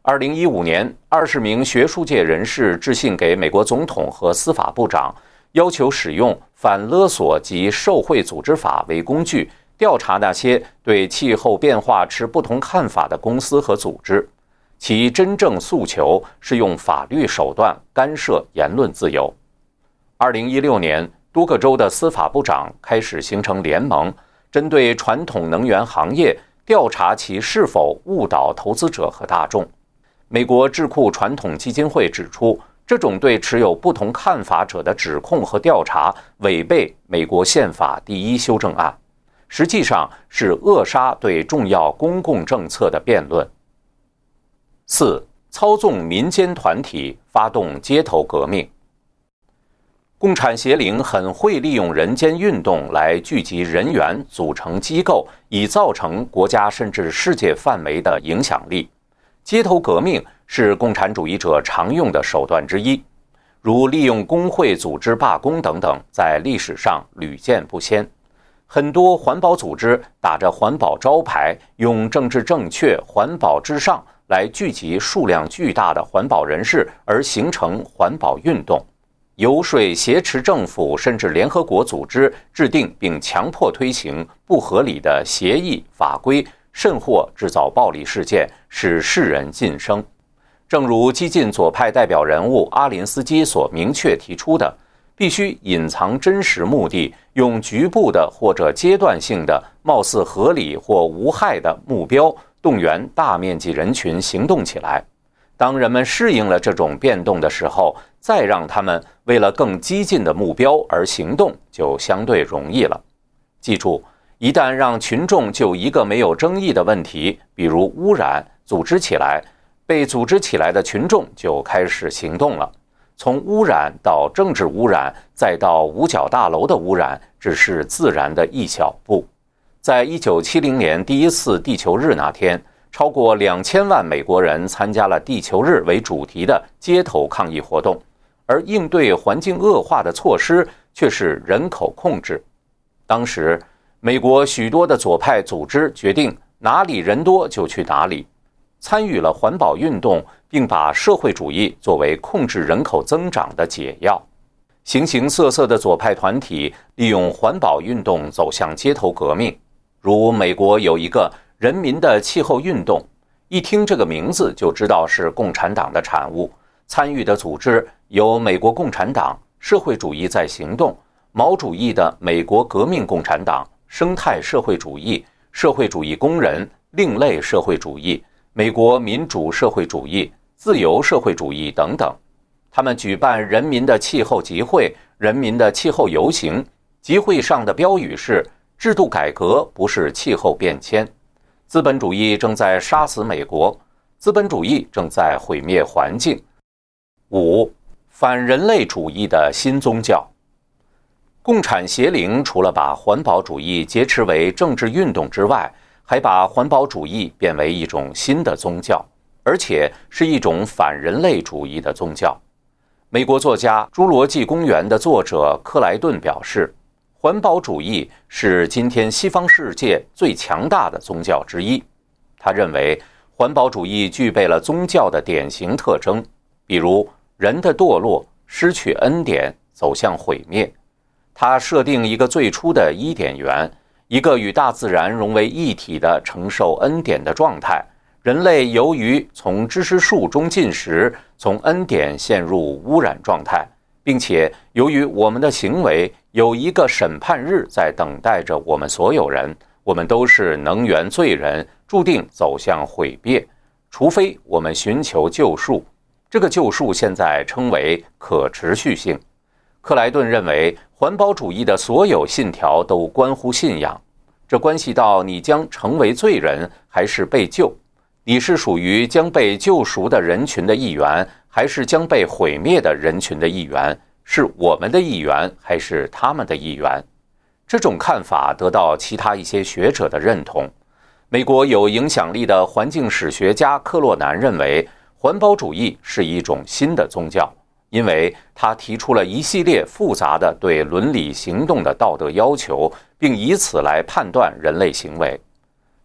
A: 2015年，20名学术界人士致信给美国总统和司法部长，要求使用反勒索及受贿组织法为工具，调查那些对气候变化持不同看法的公司和组织。其真正诉求是用法律手段干涉言论自由。2016年，多个州的司法部长开始形成联盟，针对传统能源行业调查其是否误导投资者和大众。美国智库传统基金会指出，这种对持有不同看法者的指控和调查违背美国宪法第1修正案，实际上是扼杀对重要公共政策的辩论。4. 操纵民间团体发动街头革命。共产邪灵很会利用人间运动来聚集人员，组成机构，以造成国家甚至世界范围的影响力。街头革命是共产主义者常用的手段之一，如利用工会组织罢工等等，在历史上屡见不鲜。很多环保组织打着环保招牌，用政治正确、环保至上来聚集数量巨大的环保人士，而形成环保运动，游说挟持政府甚至联合国组织制定并强迫推行不合理的协议法规，甚或制造暴力事件，使世人噤声。正如激进左派代表人物阿林斯基所明确提出的，必须隐藏真实目的，用局部的或者阶段性的貌似合理或无害的目标动员大面积人群行动起来。当人们适应了这种变动的时候，再让他们为了更激进的目标而行动，就相对容易了。记住，一旦让群众就一个没有争议的问题，比如污染，组织起来，被组织起来的群众就开始行动了。从污染到政治污染，再到五角大楼的污染，只是自然的一小步。在1970年第一次地球日那天，超过2000万美国人参加了地球日为主题的街头抗议活动，而应对环境恶化的措施却是人口控制。当时，美国许多的左派组织决定哪里人多就去哪里，参与了环保运动，并把社会主义作为控制人口增长的解药。形形色色的左派团体利用环保运动走向街头革命，如美国有一个人民的气候运动，一听这个名字就知道是共产党的产物。参与的组织有美国共产党、社会主义在行动、毛主义的美国革命共产党、生态社会主义、社会主义工人、另类社会主义、美国民主社会主义、自由社会主义等等。他们举办人民的气候集会、人民的气候游行，集会上的标语是制度改革不是气候变迁，资本主义正在杀死美国，资本主义正在毁灭环境。5. 反人类主义的新宗教。共产邪灵除了把环保主义劫持为政治运动之外，还把环保主义变为一种新的宗教，而且是一种反人类主义的宗教。美国作家《侏罗纪公园》的作者克莱顿表示，环保主义是今天西方世界最强大的宗教之一。他认为，环保主义具备了宗教的典型特征，比如人的堕落、失去恩典、走向毁灭。他设定一个最初的伊甸园，一个与大自然融为一体的承受恩典的状态。人类由于从知识树中进食，从恩典陷入污染状态，并且由于我们的行为，有一个审判日在等待着我们所有人，我们都是能源罪人，注定走向毁灭，除非我们寻求救赎。这个救赎现在称为可持续性。克莱顿认为，环保主义的所有信条都关乎信仰，这关系到你将成为罪人还是被救，你是属于将被救赎的人群的一员，还是将被毁灭的人群的一员，是我们的一员还是他们的一员。这种看法得到其他一些学者的认同。美国有影响力的环境史学家克洛南认为，环保主义是一种新的宗教，因为他提出了一系列复杂的对伦理行动的道德要求，并以此来判断人类行为。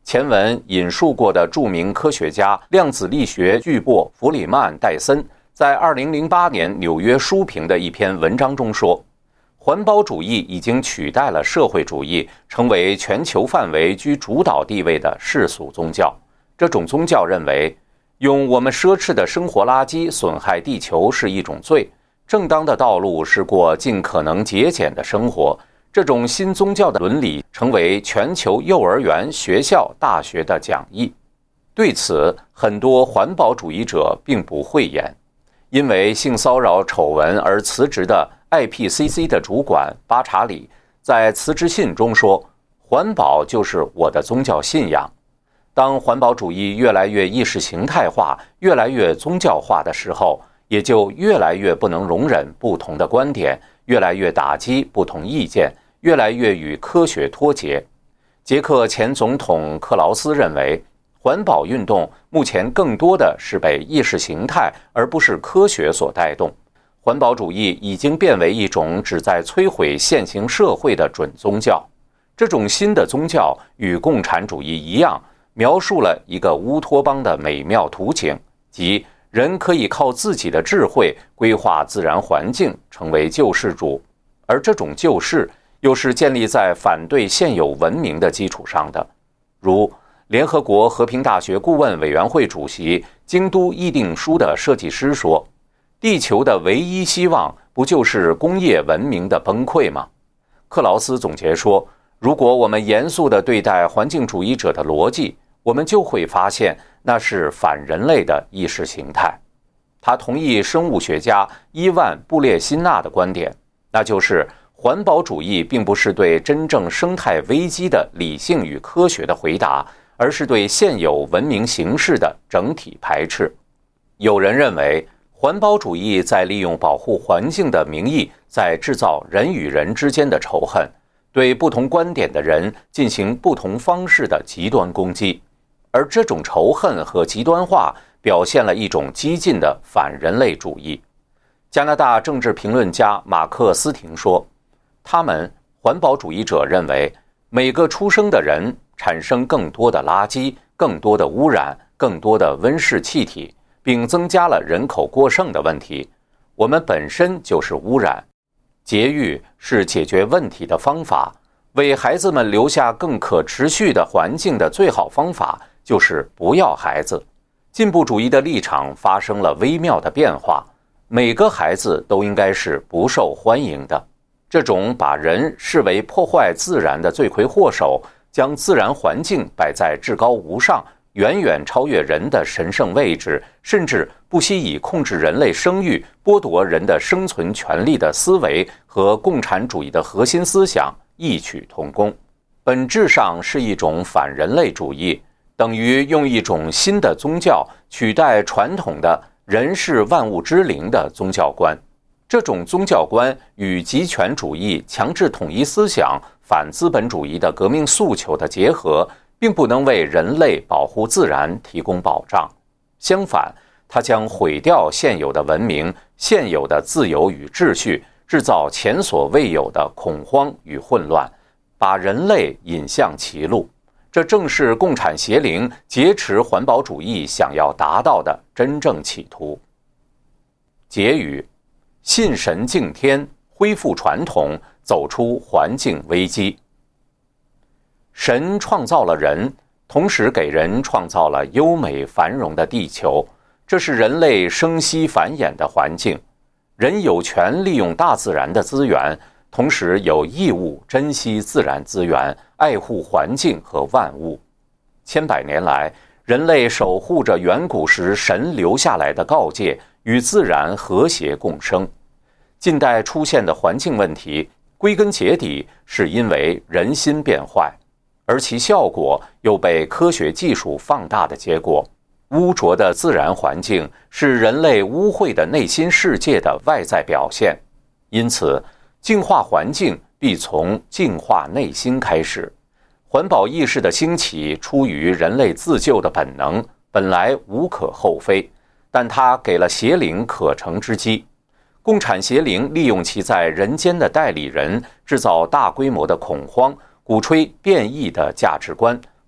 A: 前文引述过的著名科学家、量子力学巨擘弗里曼·戴森在2008年纽约书评的一篇文章中说，环保主义已经取代了社会主义，成为全球范围居主导地位的世俗宗教。这种宗教认为，用我们奢侈的生活垃圾损害地球是一种罪，正当的道路是过尽可能节俭的生活。这种新宗教的伦理成为全球幼儿园、学校、大学的讲义。对此，很多环保主义者并不讳言。因为性骚扰丑闻而辞职的 IPCC 的主管巴查里在辞职信中说，环保就是我的宗教信仰。当环保主义越来越意识形态化，越来越宗教化的时候，也就越来越不能容忍不同的观点，越来越打击不同意见，越来越与科学脱节。捷克前总统克劳斯认为，环保运动目前更多的是被意识形态而不是科学所带动。环保主义已经变为一种旨在摧毁现行社会的准宗教。这种新的宗教与共产主义一样，描述了一个乌托邦的美妙图景，即人可以靠自己的智慧规划自然环境，成为救世主。而这种救世又是建立在反对现有文明的基础上的。如联合国和平大学顾问委员会主席、京都议定书的设计师说，地球的唯一希望不就是工业文明的崩溃吗？克劳斯总结说，如果我们严肃地对待环境主义者的逻辑，我们就会发现那是反人类的意识形态。他同意生物学家伊万·布列辛纳的观点，那就是环保主义并不是对真正生态危机的理性与科学的回答，而是对现有文明形式的整体排斥。有人认为，环保主义在利用保护环境的名义，在制造人与人之间的仇恨，对不同观点的人进行不同方式的极端攻击。而这种仇恨和极端化表现了一种激进的反人类主义。加拿大政治评论家马克思廷说，环保主义者认为，每个出生的人产生更多的垃圾、更多的污染、更多的温室气体，并增加了人口过剩的问题。我们本身就是污染。节育是解决问题的方法，为孩子们留下更可持续的环境的最好方法就是不要孩子。进步主义的立场发生了微妙的变化，每个孩子都应该是不受欢迎的。这种把人视为破坏自然的罪魁祸首，将自然环境摆在至高无上、远远超越人的神圣位置，甚至不惜以控制人类生育、剥夺人的生存权利的思维和共产主义的核心思想异曲同工，本质上是一种反人类主义，等于用一种新的宗教取代传统的人是万物之灵的宗教观。这种宗教观与极权主义、强制统一思想、反资本主义的革命诉求的结合，并不能为人类保护自然提供保障。相反，它将毁掉现有的文明、现有的自由与秩序，制造前所未有的恐慌与混乱，把人类引向歧路。这正是共产邪灵劫持环保主义想要达到的真正企图。结语：信神敬天，恢复传统，走出环境危机。神创造了人，同时给人创造了优美繁荣的地球，这是人类生息繁衍的环境。人有权利用大自然的资源，同时有义务珍惜自然资源，爱护环境和万物。千百年来，人类守护着远古时神留下来的告诫，与自然和谐共生。近代出现的环境问题，归根结底是因为人心变坏，而其效果又被科学技术放大的结果。污浊的自然环境是人类污秽的内心世界的外在表现，因此净化环境必从净化内心开始。环保意识的兴起出于人类自救的本能，本来无可厚非，但它给了邪灵可乘之机。共产邪灵利用其在人间的代理人，制造大规模的恐慌，鼓吹变异的价值观，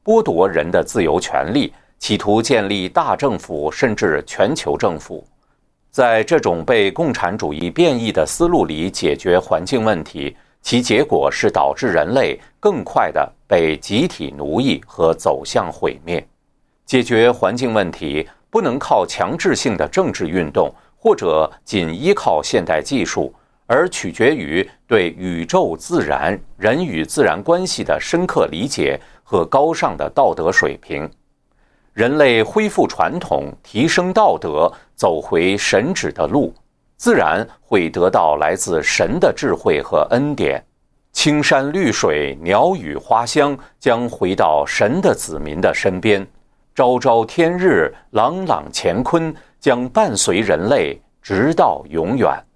A: 剥夺人的自由权利，企图建立大政府甚至全球政府。在这种被共产主义变异的思路里解决环境问题，其结果是导致人类更快地被集体奴役和走向毁灭。解决环境问题不能靠强制性的政治运动，或者仅依靠现代技术，而取决于对宇宙、自然、人与自然关系的深刻理解和高尚的道德水平。人类恢复传统，提升道德，走回神旨的路，自然会得到来自神的智慧和恩典。青山绿水，鸟语花香，将回到神的子民的身边。昭昭天日，朗朗乾坤，将伴随人类直到永远。